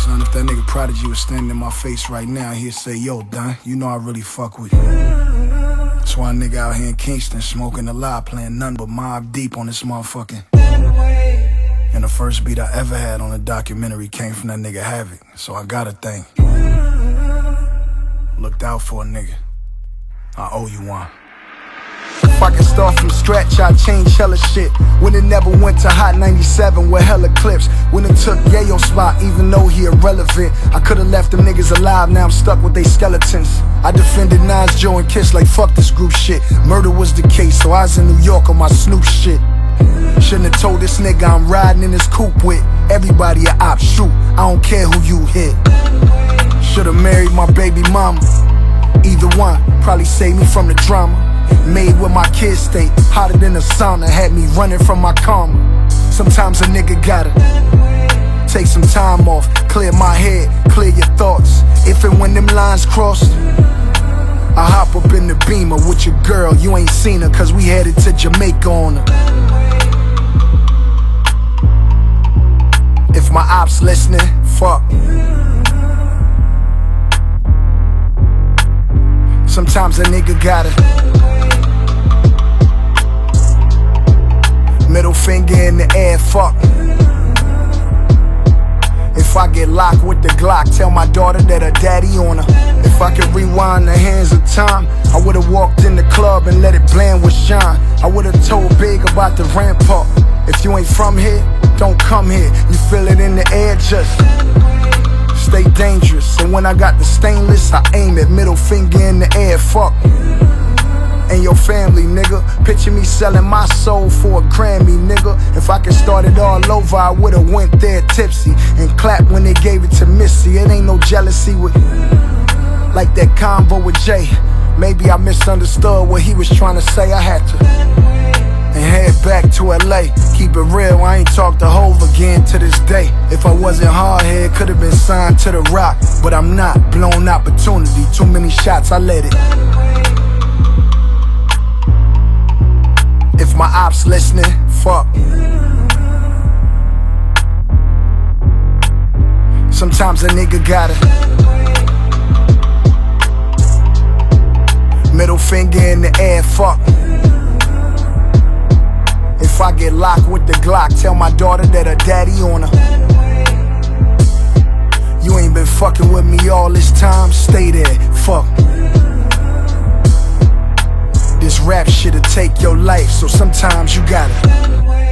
Son, if that nigga Prodigy was standing in my face right now, he'd say, yo, Don, you know I really fuck with you. That's why a nigga out here in Kingston smoking a lot, playing nothing but Mobb Deep on this motherfucking. And the first beat I ever had on a documentary came from that nigga Havoc, so I gotta thank. Looked out for a nigga. I owe you one. If I can start from scratch, I'd change hella shit. When it never went to Hot 97 with hella clips. When it took Yayo's spot, even though he irrelevant. I could've left them niggas alive, now I'm stuck with they skeletons. I defended Nas, Joe, and Kiss like fuck this group shit. Murder was the case, so I was in New York on my Snoop shit. Shouldn't have told this nigga I'm riding in his coupe with everybody a op, shoot, I don't care who you hit. Should've married my baby mama. Either one, probably saved me from the drama. Made with my kids stay hotter than a sauna. Had me running from my karma. Sometimes a nigga gotta take some time off, clear my head, clear your thoughts. If and when them lines crossed, I hop up in the Beamer with your girl. You ain't seen her cause we headed to Jamaica on her. If my ops listening, fuck. Sometimes a nigga gotta middle finger in the air, fuck. If I get locked with the Glock, tell my daughter that her daddy on her. If I could rewind the hands of time, I would've walked in the club and let it blend with shine. I would've told Big about the rampart. If you ain't from here, don't come here. You feel it in the air, just stay dangerous. So when I got the stainless, I aim it, middle finger in the air, fuck. And your family, nigga. Picture me selling my soul for a Grammy, nigga. If I could start it all over, I would've went there tipsy and clapped when they gave it to Missy. It ain't no jealousy with like that combo with Jay. Maybe I misunderstood what he was trying to say. I had to and head back to LA. Keep it real, I ain't talked to Hov again to this day. If I wasn't hardhead, could've been signed to the Rock. But I'm not, blown opportunity. Too many shots, I let it. If my ops listening, fuck. Sometimes a nigga gotta middle finger in the air, fuck. If I get locked with the Glock, tell my daughter that her daddy on her. You ain't been fucking with me all this time, stay there, fuck. This rap shit'll take your life, so sometimes you gotta